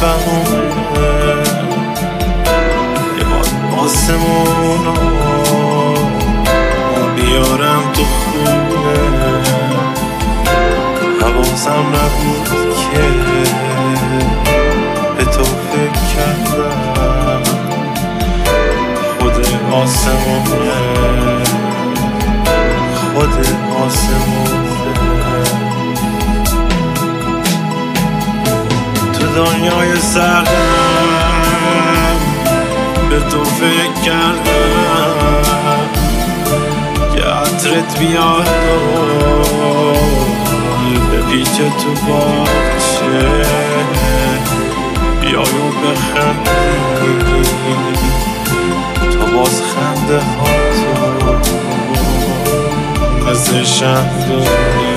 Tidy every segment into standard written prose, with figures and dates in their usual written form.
بهونه یه بار آسمون بیارم تو خونه. حواسم نبود که به تو فکر کردم، خود آسمونه خود آسمونه. تو دنیای سردم به تو فکر کردم که عطرت بیاد بپیچه تو باغچه، بیای و بخندی تا باز خنده ها تو مثل شمدونی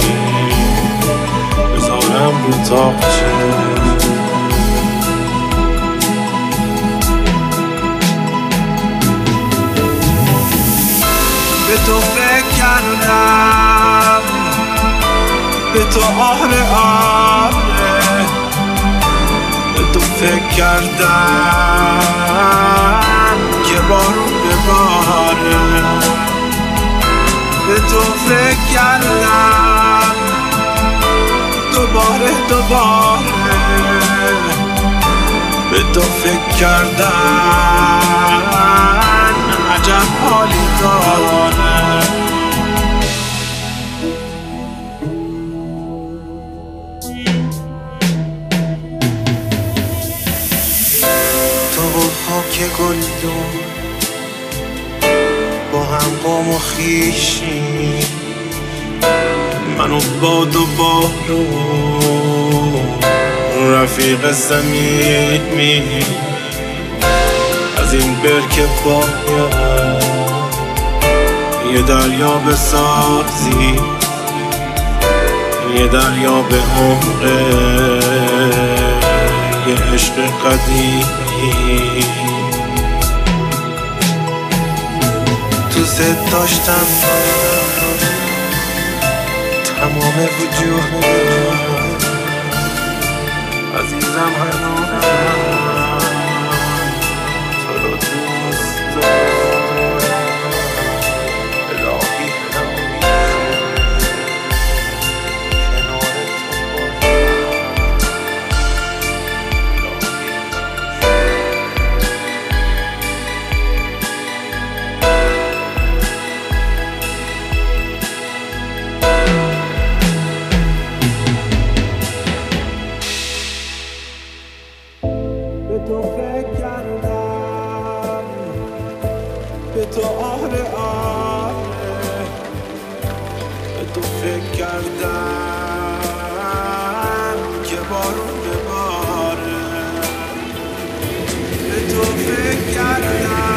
بذارم رو تاقچه. به تو فکر کردم، به تو آره آره، به تو فکر کردم که بارون بباره. به تو فکر کردم دوباره، به تو فکر کردم عجب حالی داره. تو و خاک گلدون با هم قوم و خویشی، من و باد و بارون رفیق صمیمی. از این برکه باید یه دریا بسازی، یه دریا به عمق یه عشق قدیمی. دوست داشتم تمام وجودم، عزیزم هنوز تو رو دوست دارم. الهی همیشه کنار تو به تو فکر کردم، به تو آره آره، به تو فکر کردم که بارون بباره. به تو فکر کردم